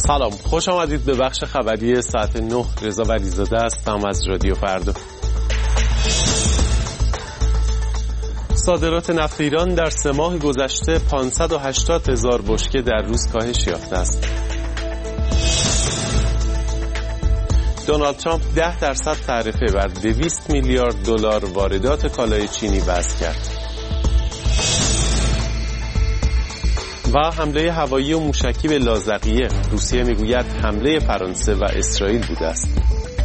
سلام، خوش آمدید به بخش خبری ساعت 9. رضا ولیزاده هستم از رادیو فردا. صادرات نفت ایران در 3 ماه گذشته 580,000 بشکه در روز کاهش یافته است. دونالد ترامپ 10% تعرفه بر 200 میلیارد دلار واردات کالای چینی وضع کرد. و حمله هوایی و موشکی به لاذقیه، روسیه میگوید حمله فرانسه و اسرائیل بوده است.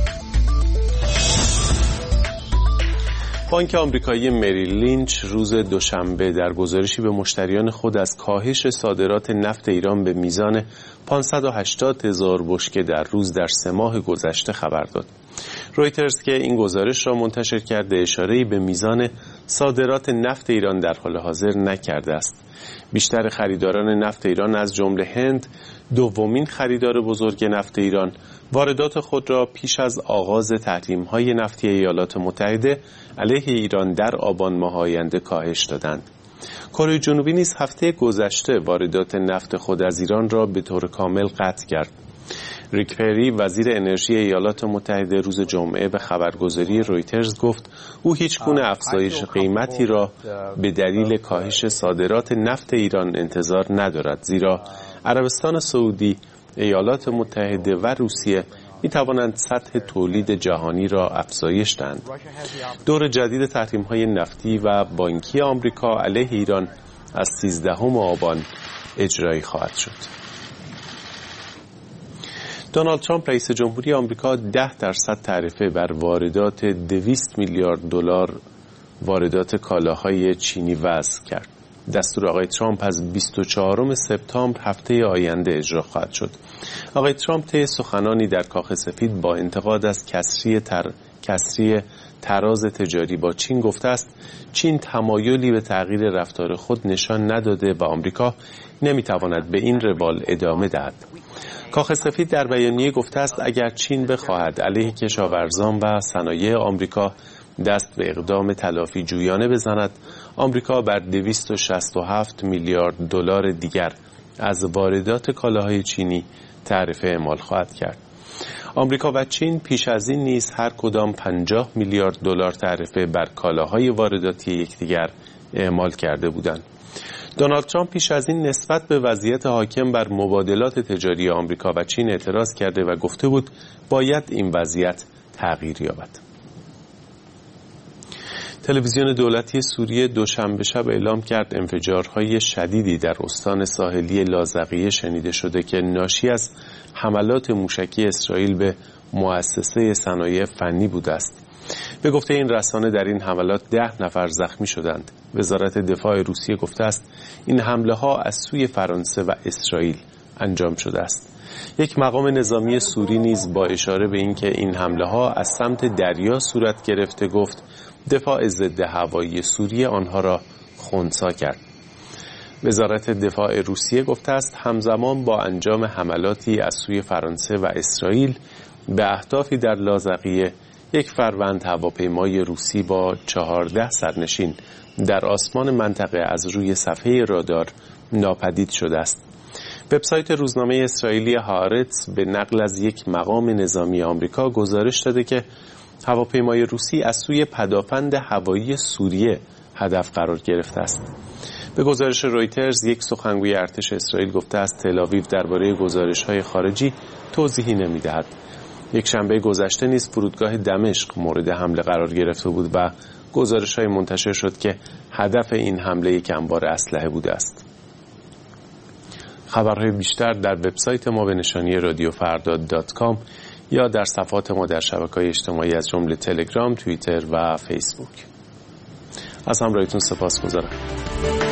بانک آمریکایی مریل لینچ روز دوشنبه در گزارشی به مشتریان خود از کاهش صادرات نفت ایران به میزان 580,000 بشکه در روز در 3 ماه گذشته خبر داد. رویترز که این گزارش را منتشر کرده اشاره‌ای به میزان صادرات نفت ایران در حال حاضر نکرده است. بیشتر خریداران نفت ایران از جمله هند، دومین خریدار بزرگ نفت ایران، واردات خود را پیش از آغاز تحریم‌های نفتی ایالات متحده علیه ایران در آبان ماه آینده کاهش دادند. کره جنوبی نیز هفته گذشته واردات نفت خود از ایران را به طور کامل قطع کرد. ریک پری وزیر انرژی ایالات متحده روز جمعه به خبرگزاری رویترز گفت او هیچ گونه افزایش قیمتی را به دلیل کاهش صادرات نفت ایران انتظار ندارد، زیرا عربستان سعودی، ایالات متحده و روسیه می توانند سطح تولید جهانی را افزایش دهند. دور جدید تحریم‌های نفتی و بانکی آمریکا علیه ایران از 13 آبان اجرایی خواهد شد. دونالد ترامپ رئیس جمهوری آمریکا 10% تعرفه بر واردات 200 میلیارد دلار واردات کالاهای چینی وضع کرد. دستور آقای ترامپ از 24 سپتامبر هفته آینده اجرا خواهد شد. آقای ترامپ طی سخنانی در کاخ سفید با انتقاد از کسری تراز تجاری با چین گفته است چین تمایلی به تغییر رفتار خود نشان نداده و آمریکا نمیتواند به این روال ادامه دهد. کاخ سفید در بیانیه گفته است اگر چین بخواهد علیه کشاورزان و صنایع آمریکا دست به اقدام تلافی جویانه بزند، آمریکا بر 267 میلیارد دلار دیگر از واردات کالاهای چینی تعرفه اعمال خواهد کرد. آمریکا و چین پیش از این نیز هر کدام 50 میلیارد دلار تعرفه بر کالاهای وارداتی یکدیگر اعمال کرده بودند. دونالد ترامپ پیش از این نسبت به وضعیت حاکم بر مبادلات تجاری آمریکا و چین اعتراض کرده و گفته بود باید این وضعیت تغییر یابد. تلویزیون دولتی سوریه دوشنبه شب اعلام کرد انفجارهای شدیدی در استان ساحلی لاذقیه شنیده شده که ناشی از حملات موشکی اسرائیل به مؤسسه صنایع فنی بوده است. به گفته این رسانه در این حملات 10 نفر زخمی شدند. وزارت دفاع روسیه گفته است این حمله ها از سوی فرانسه و اسرائیل انجام شده است. یک مقام نظامی سوری نیز با اشاره به اینکه این حمله ها از سمت دریا صورت گرفته گفت دفاع ضد هوایی سوریه آنها را خنثی کرد. وزارت دفاع روسیه گفته است همزمان با انجام حملاتی از سوی فرانسه و اسرائیل به اهدافی در لاذقیه یک فروند هواپیمای روسی با 14 سرنشین در آسمان منطقه از روی صفحه رادار ناپدید شده است. وبسایت روزنامه اسرائیلی هارتز به نقل از یک مقام نظامی آمریکا گزارش داده که هواپیمای روسی از سوی پدافند هوایی سوریه هدف قرار گرفته است. به گزارش رویترز یک سخنگوی ارتش اسرائیل گفته است تل‌آویو درباره گزارش‌های خارجی توضیحی نمی‌دهد. یک شنبه گذشته نیز فرودگاه دمشق مورد حمله قرار گرفته بود و گزارش‌های منتشر شد که هدف این حمله یک انبار اسلحه بوده است. خبرهای بیشتر در وبسایت ما به نشانی radiofardad.com یا در صفحات ما در شبکه‌های اجتماعی از جمله تلگرام، توییتر و فیسبوک. از همراهیتون سپاسگزارم.